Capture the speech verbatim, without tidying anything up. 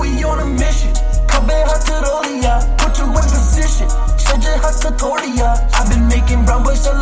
we on a mission. Kabe hatarolia, put you in position. Shaja hatatoriya. I've been making brown boys